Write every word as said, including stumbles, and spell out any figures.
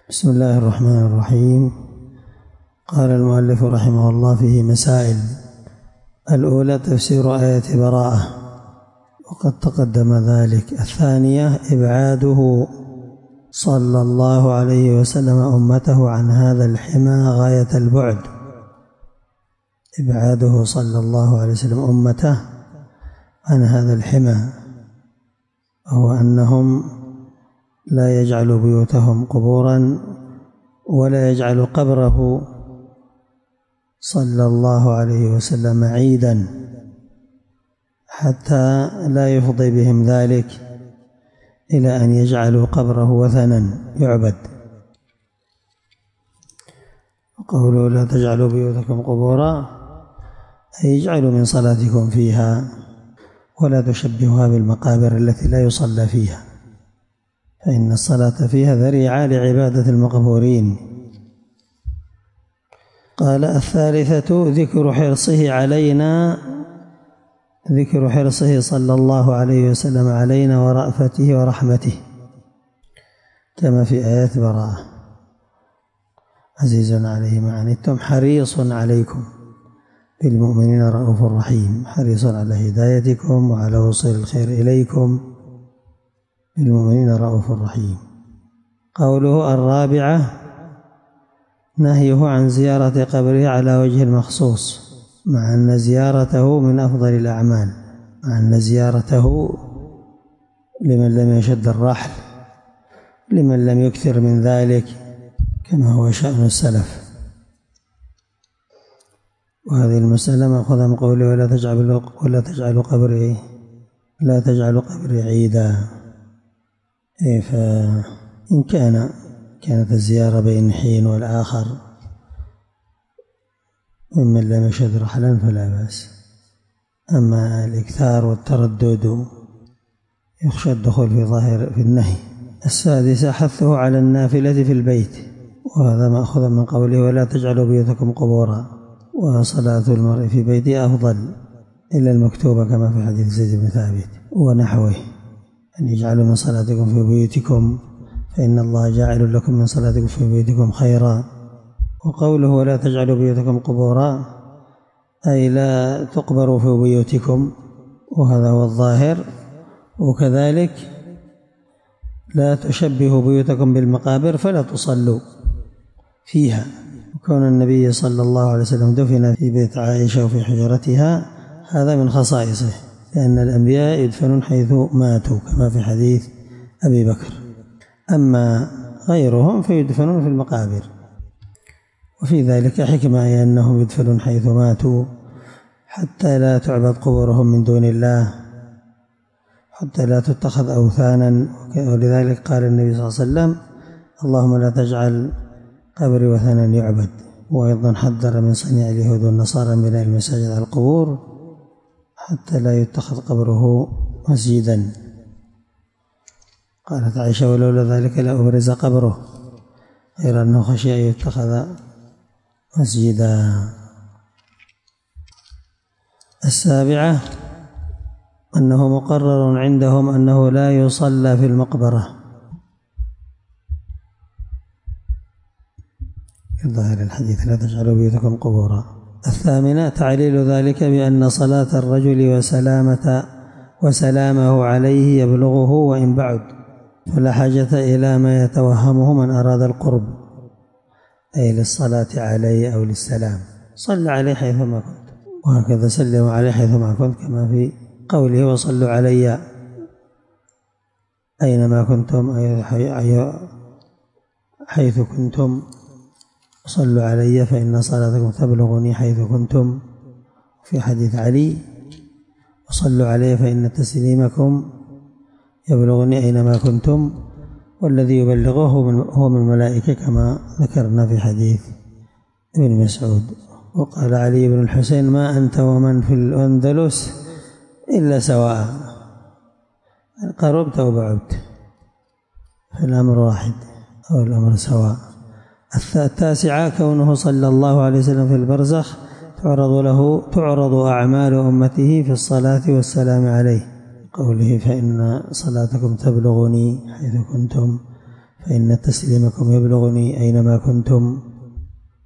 بسم الله الرحمن الرحيم. قال المؤلف رحمه الله فيه مسائل. الأولى تفسير آية براءة وقد تقدم ذلك. الثانية إبعاده صلى الله عليه وسلم أمته عن هذا الحمى غاية البعد، إبعاده صلى الله عليه وسلم أمته عن هذا الحمى، وهو أنهم لا يجعل بيوتهم قبورا ولا يجعل قبره صلى الله عليه وسلم عيدا، حتى لا يفضي بهم ذلك إلى أن يجعلوا قبره وثنا يعبد. قولوا لا تجعلوا بيوتكم قبورا أي اجعلوا من صلاتكم فيها ولا تشبهها بالمقابر التي لا يصلى فيها، فإن الصلاة فيها ذريعة لعبادة المقبورين. قال الثالثة ذكر حرصه علينا، ذكر حرصه صلى الله عليه وسلم علينا ورأفته ورحمته، كما في آيات براءة: عزيز عليه ما عنتم حريص عليكم بالمؤمنين رؤوف رحيم، حريص على هدايتكم وعلى وصول الخير إليكم بالمؤمنين رؤوف رحيم. قوله الرابعة نهيه عن زيارة قبره على وجه المخصوص، مع أن زيارته من أفضل الأعمال، مع أن زيارته لمن لم يشد الرحل، لمن لم يكثر من ذلك، كما هو شأن السلف. وهذه المسألة مأخوذة من قوله ولا تجعلوا ولا تجعلوا قبري لا تجعلوا قبري عيدا. إيه، فإن كان كانت الزيارة بين حين والآخر ممن لم يشد رحلا فلا بأس، أما الإكثار والتردد يخشى الدخول في ظاهر في النهي. السادسة حثه على النافلة في البيت، وهذا مأخوذ من قوله ولا تجعلوا بيوتكم قبورا، وصلاة المرء في بيته أفضل إلا المكتوبة، كما في حديث زيد بن ثابت ونحوه، أن يجعلوا من صلاتكم في بيوتكم فإن الله جاعل لكم من صلاتكم في بيوتكم خيرا. وقوله ولا تجعلوا بيوتكم قبورا أي لا تقبروا في بيوتكم، وهذا هو الظاهر. وكذلك لا تشبهوا بيوتكم بالمقابر فلا تصلوا فيها. وكون النبي صلى الله عليه وسلم دفن في بيت عائشة وفي حجرتها هذا من خصائصه، لأن الأنبياء يدفنون حيث ماتوا، كما في حديث أبي بكر. أما غيرهم فيدفنون في المقابر، وفي ذلك حكمة، أي أنهم يدفنون حيث ماتوا حتى لا تعبد قبورهم من دون الله، حتى لا تتخذ أوثانا. ولذلك قال النبي صلى الله عليه وسلم اللهم لا تجعل قبري وثنا يعبد. وأيضا حذر من صنيع اليهود والنصارى من بناء المساجد على القبور حتى لا يتخذ قبره مسجدا. قالت عائشة ولولا ذلك لأبرز قبره، غير أنه خشي أن يتخذ مسجدا. السابعة أنه مقرر عندهم أنه لا يصلى في المقبرة في ظاهر الحديث لا تجعلوا بيوتكم قبورا. الثامنة تعليل ذلك بأن صلاة الرجل وسلامة وسلامه عليه يبلغه وإن بعد، فلا حاجة إلى ما يتوهمه من أراد القرب، أي للصلاة عليه أو للسلام. صلى عليه حيثما كنت، وهكذا سلم عليه حيثما كنت، كما في قوله وصلوا علي أينما كنتم، أي حيث كنتم صلوا علي فإن صلاتكم تبلغني حيث كنتم. في حديث علي وصلوا علي فإن تسليمكم يبلغني أينما كنتم، والذي يبلغه هو من الملائكة، كما ذكرنا في حديث ابن مسعود. وقال علي بن الحسين ما أنت ومن في الأندلس إلا سواء، قربت وبعدت، فالأمر واحد أو الأمر سواء. التاسعة كونه صلى الله عليه وسلم في البرزخ تعرض له تعرض أعمال أمته في الصلاة والسلام عليه، قوله فإن صلاتكم تبلغني حيث كنتم، فإن تسليمكم يبلغني أينما كنتم